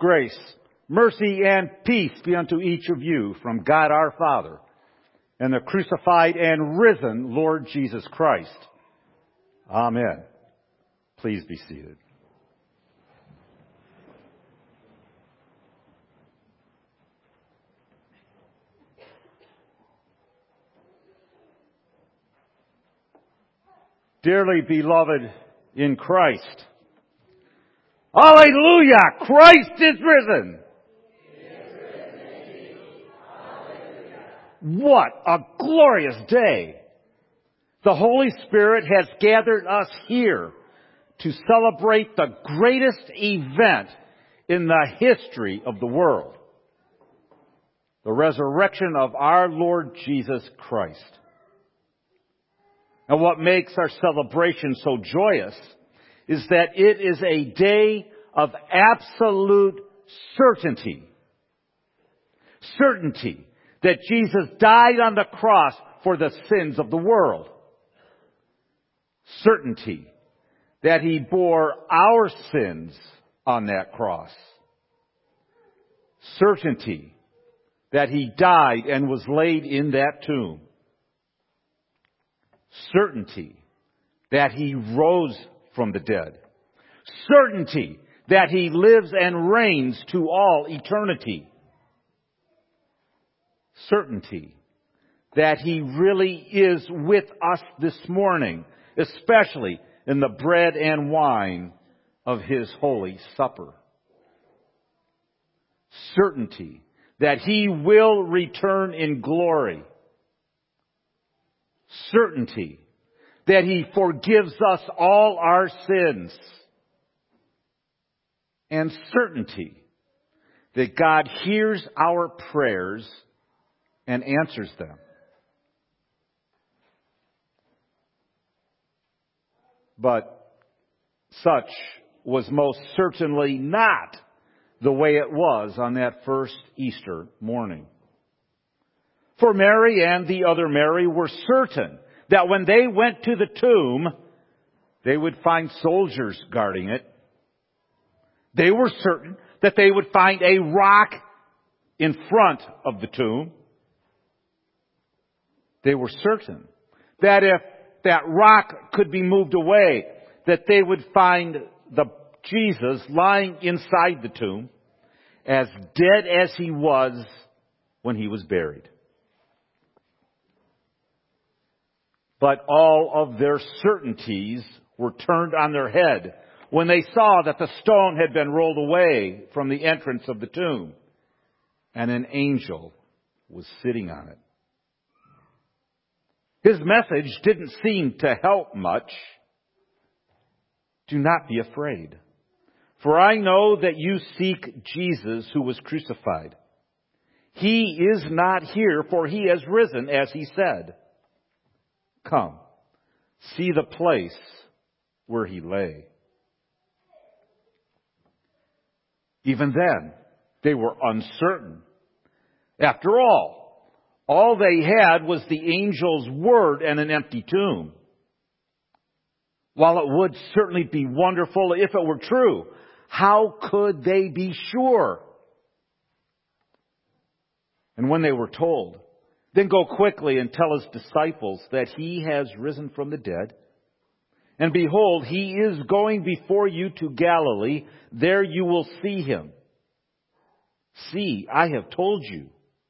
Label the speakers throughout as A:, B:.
A: Grace, mercy, and peace be unto each of you from God our Father and the crucified and risen Lord Jesus Christ. Amen. Please be seated. Dearly beloved in Christ, hallelujah! Christ is risen! What a glorious day! The Holy Spirit has gathered us here to celebrate the greatest event in the history of the world, the resurrection of our Lord Jesus Christ. And what makes our celebration so joyous is that it is a day of absolute certainty. Certainty that Jesus died on the cross for the sins of the world. Certainty that He bore our sins on that cross. Certainty that He died and was laid in that tomb. Certainty that He rose from the dead. Certainty that He lives and reigns to all eternity. Certainty that He really is with us this morning, especially in the bread and wine of His Holy Supper. Certainty that He will return in glory. Certainty that He forgives us all our sins. And certainty that God hears our prayers and answers them. But such was most certainly not the way it was on that first Easter morning. For Mary and the other Mary were certain that when they went to the tomb, they would find soldiers guarding it. They were certain that they would find a rock in front of the tomb. They were certain that if that rock could be moved away, that they would find the Jesus lying inside the tomb, as dead as He was when He was buried. But all of their certainties were turned on their head when they saw that the stone had been rolled away from the entrance of the tomb, and an angel was sitting on it. His message didn't seem to help much. Do not be afraid, for I know that you seek Jesus who was crucified. He is not here, for He has risen, as He said. Come, see the place where He lay. Even then, they were uncertain. After all they had was the angel's word and an empty tomb. While it would certainly be wonderful if it were true, how could they be sure? And when they were told, then go quickly and tell His disciples that He has risen from the dead. And behold, He is going before you to Galilee. There you will see Him. See, I have told you.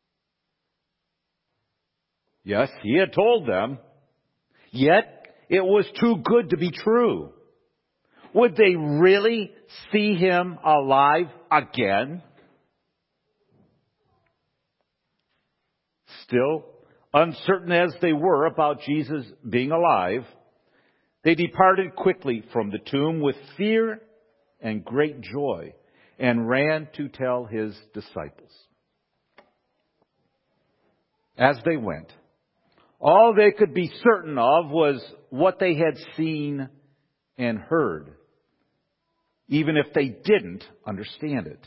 A: Yes, He had told them. Yet, it was too good to be true. Would they really see Him alive again? Still, uncertain as they were about Jesus being alive, they departed quickly from the tomb with fear and great joy and ran to tell His disciples. As they went, all they could be certain of was what they had seen and heard, even if they didn't understand it.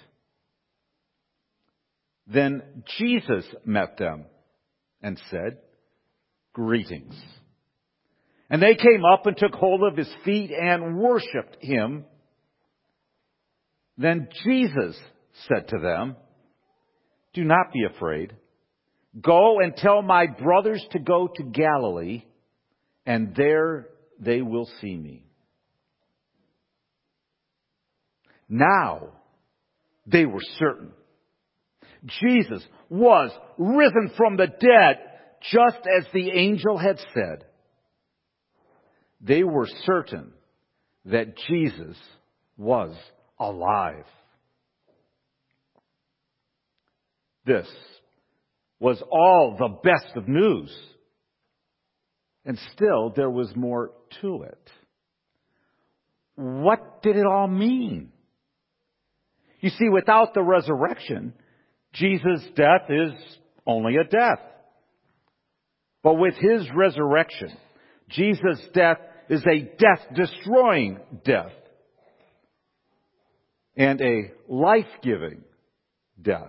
A: Then Jesus met them and said, "Greetings." And they came up and took hold of His feet and worshipped Him. Then Jesus said to them, "Do not be afraid. Go and tell my brothers to go to Galilee, and there they will see me." Now they were certain. Jesus was risen from the dead, just as the angel had said. They were certain that Jesus was alive. This was all the best of news. And still, there was more to it. What did it all mean? You see, without the resurrection, Jesus' death is only a death. But with His resurrection, Jesus' death is a death-destroying death. And a life-giving death.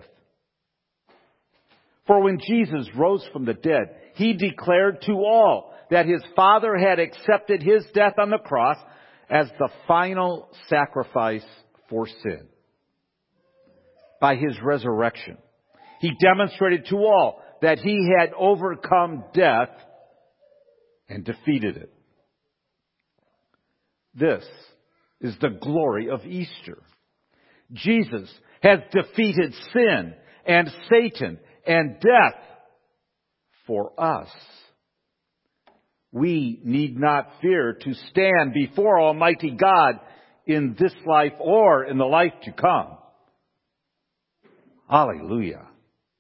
A: For when Jesus rose from the dead, He declared to all that His Father had accepted His death on the cross as the final sacrifice for sin. By His resurrection, He demonstrated to all that He had overcome death and defeated it. This is the glory of Easter. Jesus has defeated sin and Satan and death for us. We need not fear to stand before Almighty God in this life or in the life to come. Hallelujah.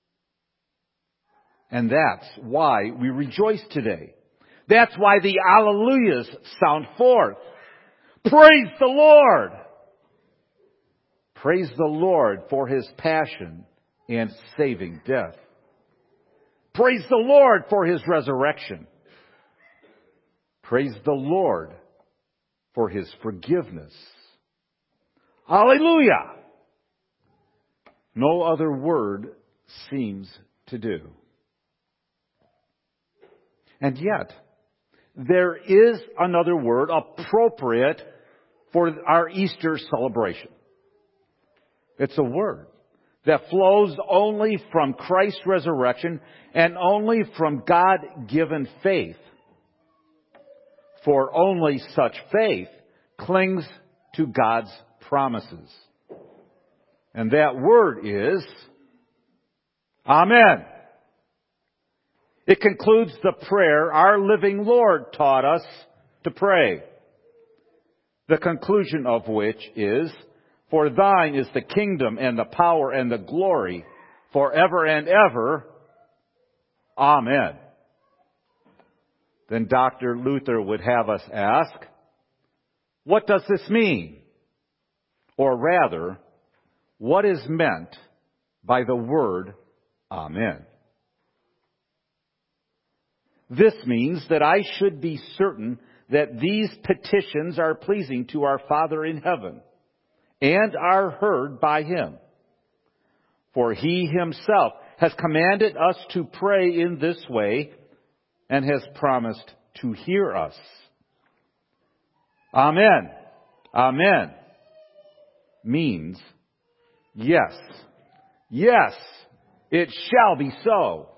A: And that's why we rejoice today. That's why the Alleluias sound forth. Praise the Lord! Praise the Lord for His passion and saving death. Praise the Lord for His resurrection. Praise the Lord for His forgiveness. Hallelujah! No other word seems to do. And yet, there is another word appropriate for our Easter celebration. It's a word that flows only from Christ's resurrection and only from God-given faith. For only such faith clings to God's promises. And that word is Amen. It concludes the prayer our living Lord taught us to pray. The conclusion of which is, "For thine is the kingdom and the power and the glory forever and ever. Amen." Then Dr. Luther would have us ask, what does this mean? Or rather, what is meant by the word Amen? This means that I should be certain that these petitions are pleasing to our Father in heaven and are heard by Him. For He Himself has commanded us to pray in this way and has promised to hear us. Amen. Amen means yes. Yes, it shall be so.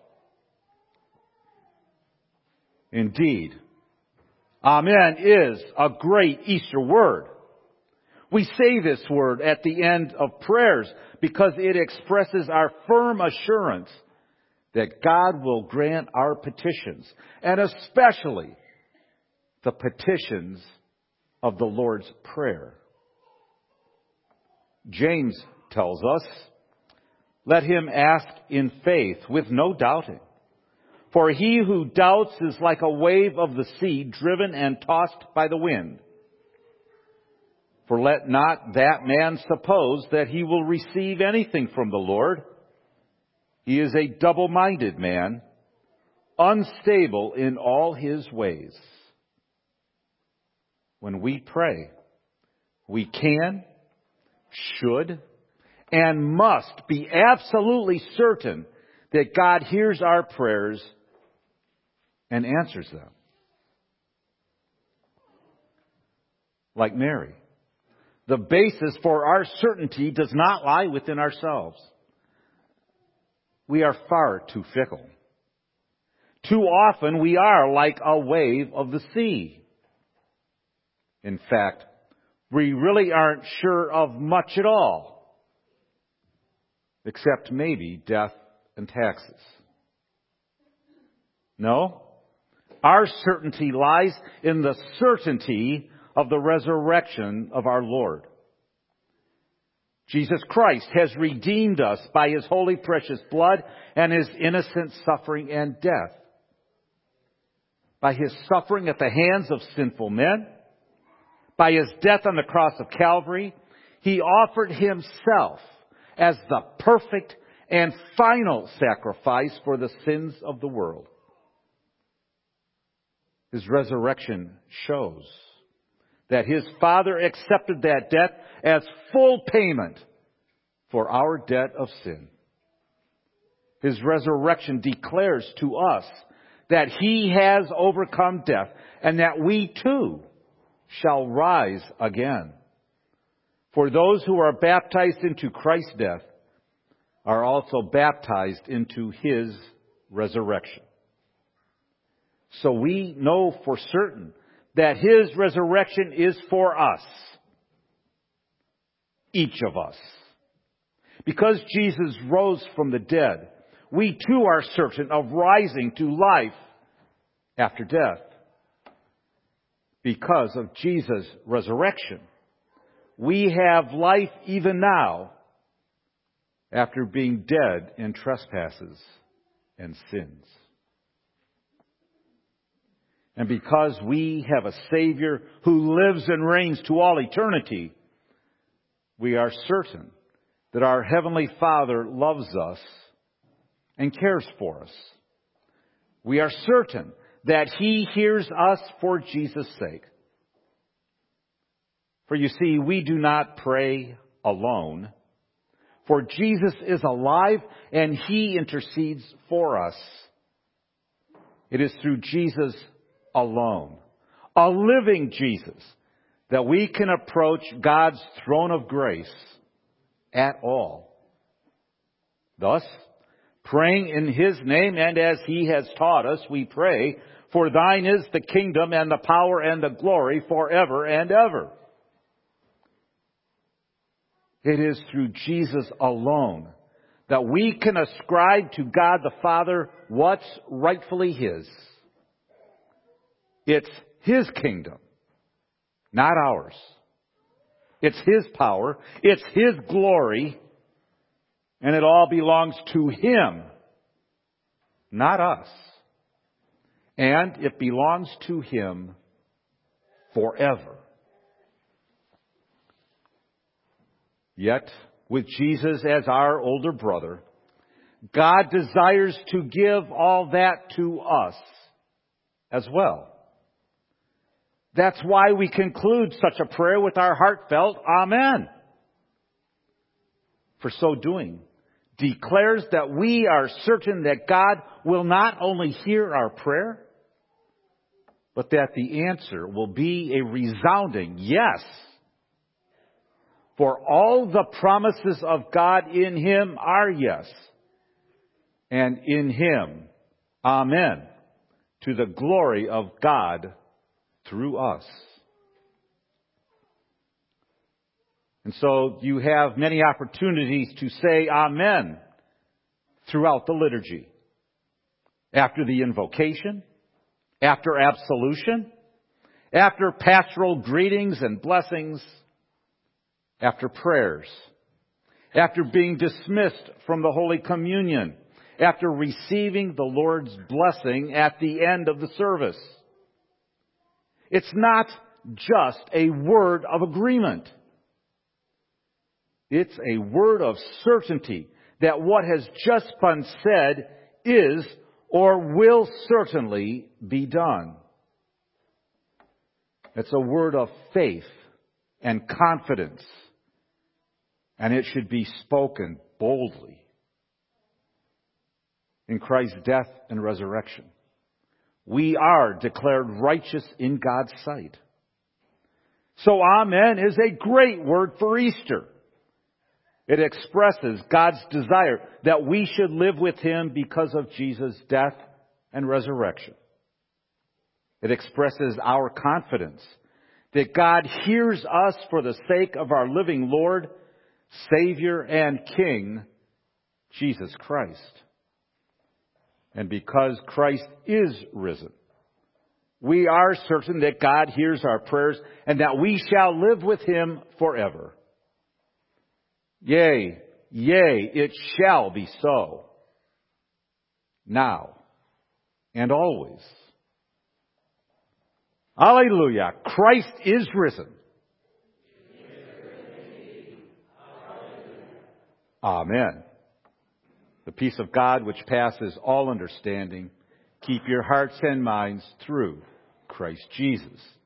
A: Indeed, Amen is a great Easter word. We say this word at the end of prayers because it expresses our firm assurance that God will grant our petitions, and especially the petitions of the Lord's Prayer. James tells us, "Let him ask in faith with no doubting. For he who doubts is like a wave of the sea, driven and tossed by the wind. For let not that man suppose that he will receive anything from the Lord. He is a double-minded man, unstable in all his ways." When we pray, we can, should, and must be absolutely certain that God hears our prayers and answers them. Like Mary, the basis for our certainty does not lie within ourselves. We are far too fickle. Too often we are like a wave of the sea. In fact, we really aren't sure of much at all, except maybe death and taxes. No, our certainty lies in the certainty of the resurrection of our Lord. Jesus Christ has redeemed us by His holy precious blood and His innocent suffering and death. By His suffering at the hands of sinful men, by His death on the cross of Calvary, He offered Himself as the perfect and final sacrifice for the sins of the world. His resurrection shows that His Father accepted that debt as full payment for our debt of sin. His resurrection declares to us that He has overcome death and that we too shall rise again. For those who are baptized into Christ's death are also baptized into His resurrection. So we know for certain that His resurrection is for us. Each of us. Because Jesus rose from the dead, we too are certain of rising to life after death. Because of Jesus' resurrection, we have life even now after being dead in trespasses and sins. And because we have a Savior who lives and reigns to all eternity, we are certain that our Heavenly Father loves us and cares for us. We are certain that He hears us for Jesus' sake. For you see, we do not pray alone, for Jesus is alive and He intercedes for us. It is through Jesus alone, a living Jesus, that we can approach God's throne of grace at all. Thus, praying in His name and as He has taught us, we pray, for Thine is the kingdom and the power and the glory forever and ever. It is through Jesus alone that we can ascribe to God the Father what's rightfully His. It's His kingdom, not ours. It's His power, it's His glory, and it all belongs to Him, not us. And it belongs to Him forever. Yet, with Jesus as our older brother, God desires to give all that to us as well. That's why we conclude such a prayer with our heartfelt Amen. For so doing, declares that we are certain that God will not only hear our prayer, but that the answer will be a resounding yes. For all the promises of God in Him are yes, and in Him, Amen, to the glory of God through us. And so you have many opportunities to say Amen throughout the liturgy. After the invocation, after absolution, after pastoral greetings and blessings, after prayers, after being dismissed from the Holy Communion, after receiving the Lord's blessing at the end of the service. It's not just a word of agreement. It's a word of certainty that what has just been said is or will certainly be done. It's a word of faith and confidence, and it should be spoken boldly. In Christ's death and resurrection, we are declared righteous in God's sight. So amen is a great word for Easter. It expresses God's desire that we should live with Him because of Jesus' death and resurrection. It expresses our confidence that God hears us for the sake of our living Lord, Savior, and King, Jesus Christ. And because Christ is risen, we are certain that God hears our prayers and that we shall live with Him forever. Yea, it shall be so, now and always. Alleluia! Christ is risen. Amen. The peace of God, which passes all understanding, keep your hearts and minds through Christ Jesus.